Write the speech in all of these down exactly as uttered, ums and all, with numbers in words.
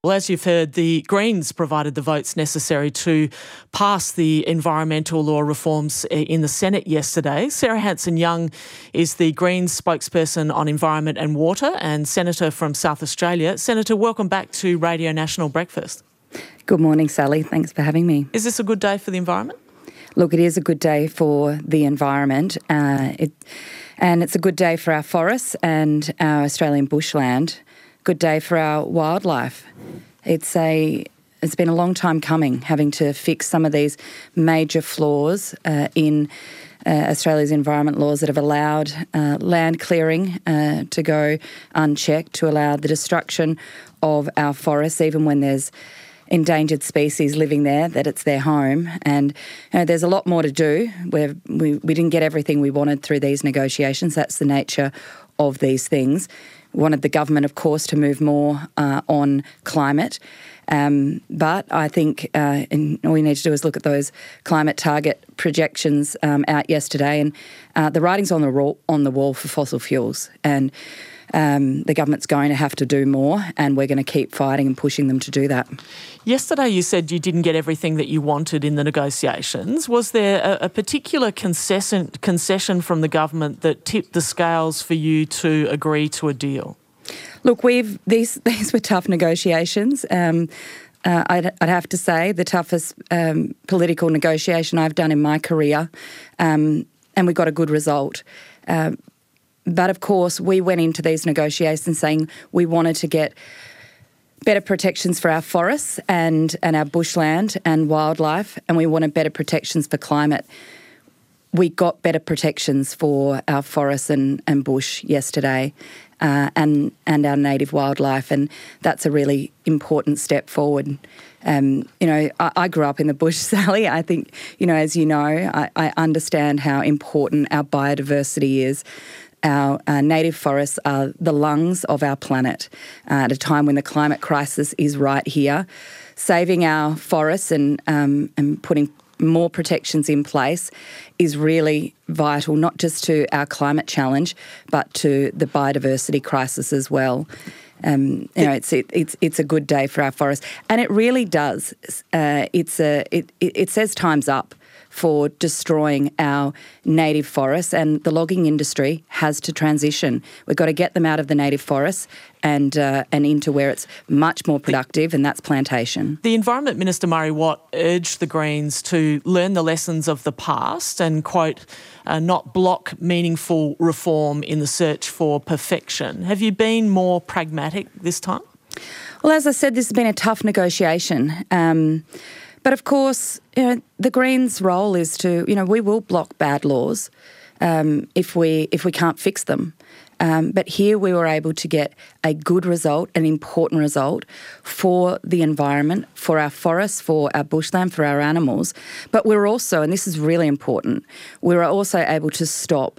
Well, as you've heard, the Greens provided the votes necessary to pass the environmental law reforms in the Senate yesterday. Sarah Hanson-Young is the Greens spokesperson on environment and water and Senator from South Australia. Senator, welcome back to Radio National Breakfast. Good morning, Sally. Thanks for having me. Is this a good day for the environment? Look, it is a good day for the environment, uh, it, and it's a good day for our forests and our Australian bushland. Good day for our wildlife. It's a it's been a long time coming, having to fix some of these major flaws uh, in uh, Australia's environment laws that have allowed uh, land clearing uh, to go unchecked, to allow the destruction of our forests, even when there's endangered species living there, that it's their home. And you know, there's a lot more to do. We're, we we didn't get everything we wanted through these negotiations. That's the nature of these things. We wanted the government, of course, to move more uh, on climate. Um, but I think uh, and all we need to do is look at those climate target projections um, out yesterday, and uh, the writing's on the wall, on the wall for fossil fuels. And Um, the government's going to have to do more, and we're going to keep fighting and pushing them to do that. Yesterday you said you didn't get everything that you wanted in the negotiations. Was there a, a particular concession, concession from the government that tipped the scales for you to agree to a deal? Look, we've these these were tough negotiations. Um, uh, I'd, I'd have to say the toughest um, political negotiation I've done in my career, um, and we got a good result. Um, But of course, we went into these negotiations saying we wanted to get better protections for our forests and, and our bushland and wildlife, and we wanted better protections for climate. We got better protections for our forests and, and bush yesterday uh, and, and our native wildlife, and that's a really important step forward. Um, you know, I, I grew up in the bush, Sally. I think, you know, as you know, I, I understand how important our biodiversity is. Our uh, native forests are the lungs of our planet uh, at a time when the climate crisis is right here. Saving our forests and, um, and putting more protections in place is really vital, not just to our climate challenge, but to the biodiversity crisis as well. Um, you know, it's it, it's it's a good day for our forests, and it really does. Uh, it's a it it says time's up for destroying our native forests, and the logging industry has to transition. We've got to get them out of the native forests and uh, and into where it's much more productive, and that's plantation. The Environment Minister, Murray Watt, urged the Greens to learn the lessons of the past and, quote, uh, not block meaningful reform in the search for perfection. Have you been more pragmatic this time? Well, as I said, this has been a tough negotiation. Um, But of course, you know, the Greens' role is to, you know, we will block bad laws um, if we if we can't fix them. Um, but here we were able to get a good result, an important result for the environment, for our forests, for our bushland, for our animals. But we're also, and this is really important, we were also able to stop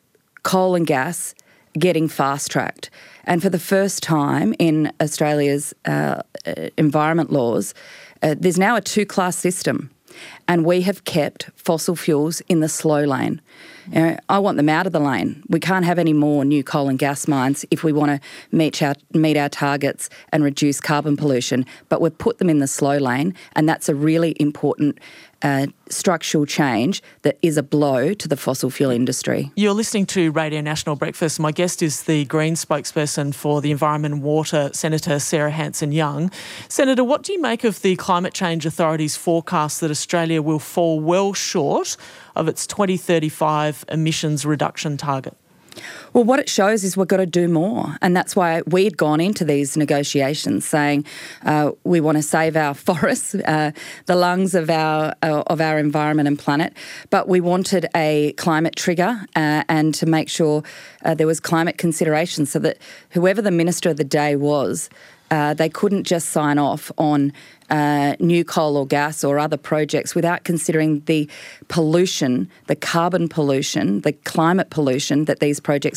coal and gas getting fast-tracked. And for the first time in Australia's uh, environment laws, Uh, there's now a two-class system, and we have kept fossil fuels in the slow lane. You know, I want them out of the lane. We can't have any more new coal and gas mines if we want to meet our, meet our targets and reduce carbon pollution, but we've put them in the slow lane, and that's a really important uh, structural change that is a blow to the fossil fuel industry. You're listening to Radio National Breakfast. My guest is the Greens spokesperson for the Environment and Water, Senator Sarah Hanson-Young. Senator, what do you make of the Climate Change Authority's forecast that Australia will fall well short of its twenty thirty-five emissions reduction target? Well, what it shows is we've got to do more, and that's why we'd gone into these negotiations saying uh, we want to save our forests, uh, the lungs of our uh, of our environment and planet, but we wanted a climate trigger uh, and to make sure uh, there was climate consideration so that whoever the minister of the day was, uh, they couldn't just sign off on Uh, new coal or gas or other projects without considering the pollution, the carbon pollution, the climate pollution that these projects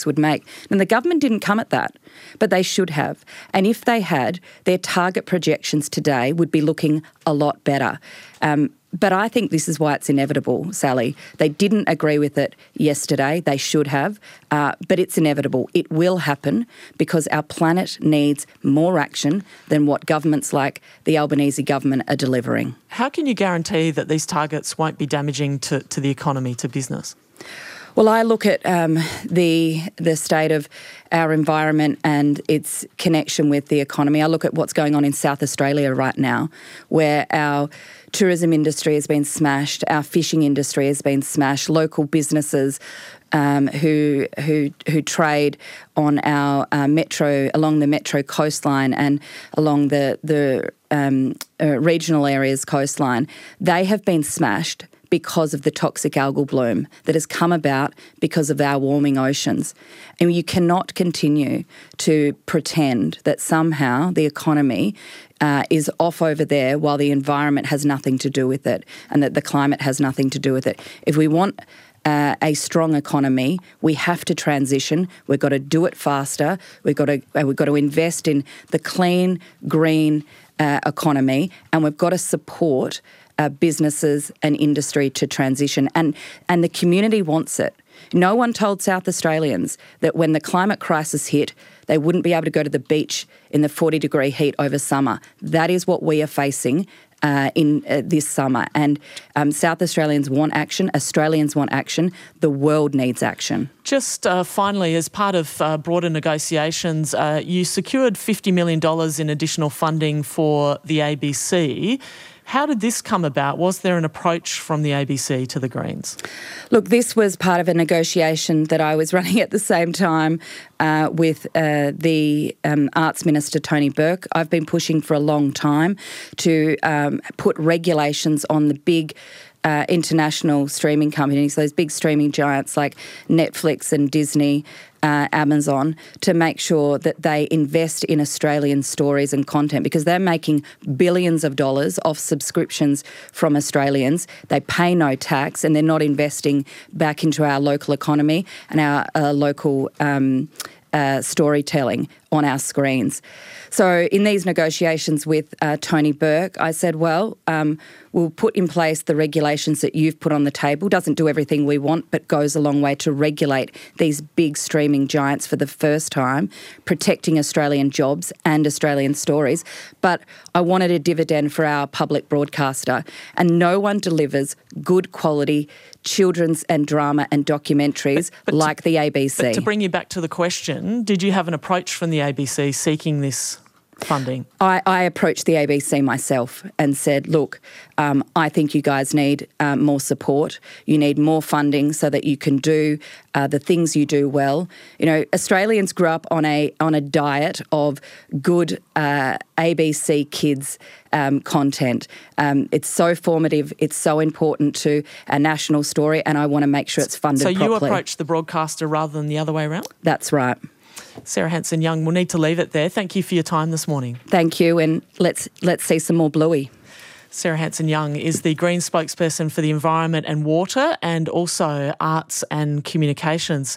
would make. And the government didn't come at that, but they should have. And if they had, their target projections today would be looking a lot better. Um, But I think this is why it's inevitable, Sally. They didn't agree with it yesterday. They should have. Uh, but it's inevitable. It will happen because our planet needs more action than what governments like the Albanese government are delivering. How can you guarantee that these targets won't be damaging to, to the economy, to business? Well, I look at um, the the state of our environment and its connection with the economy. I look at what's going on in South Australia right now, where our tourism industry has been smashed, our fishing industry has been smashed, local businesses um, who who who trade on our uh, metro, along the metro coastline and along the the um, uh, regional areas coastline, they have been smashed because of the toxic algal bloom that has come about because of our warming oceans. And you cannot continue to pretend that somehow the economy uh, is off over there while the environment has nothing to do with it and that the climate has nothing to do with it. If we want Uh, a strong economy, we have to transition. We've got to do it faster. We've got to uh, we've got to invest in the clean, green uh, economy, and we've got to support uh, businesses and industry to transition. And and the community wants it. No one told South Australians that when the climate crisis hit, they wouldn't be able to go to the beach in the forty degree heat over summer. That is what we are facing Uh, in uh, this summer. And um, South Australians want action. Australians want action. The world needs action. Just uh, finally, as part of uh, broader negotiations, uh, you secured fifty million dollars in additional funding for the A B C. How did this come about? Was there an approach from the A B C to the Greens? Look, this was part of a negotiation that I was running at the same time uh, with uh, the um, Arts Minister, Tony Burke. I've been pushing for a long time to um, put regulations on the big Uh, international streaming companies, those big streaming giants like Netflix and Disney, uh, Amazon, to make sure that they invest in Australian stories and content because they're making billions of dollars off subscriptions from Australians. They pay no tax and they're not investing back into our local economy and our uh, local um, uh, storytelling on our screens. So in these negotiations with uh, Tony Burke, I said, well, um, we'll put in place the regulations that you've put on the table. Doesn't do everything we want, but goes a long way to regulate these big streaming giants for the first time, protecting Australian jobs and Australian stories. But I wanted a dividend for our public broadcaster, and no one delivers good quality children's and drama and documentaries but, but like to, the A B C. But to bring you back to the question, did you have an approach from the A B C seeking this funding? I, I approached the A B C myself and said, look, um, I think you guys need um, more support. You need more funding so that you can do uh, the things you do well. You know, Australians grew up on a on a diet of good uh, A B C kids um, content. Um, it's so formative. It's so important to our national story, and I want to make sure it's funded properly. So you properly. approached the broadcaster rather than the other way around? That's right. Sarah Hanson-Young, we'll need to leave it there. Thank you for your time this morning. Thank you, and let's let's see some more bluey. Sarah Hanson-Young is the Green spokesperson for the environment and water and also arts and communications.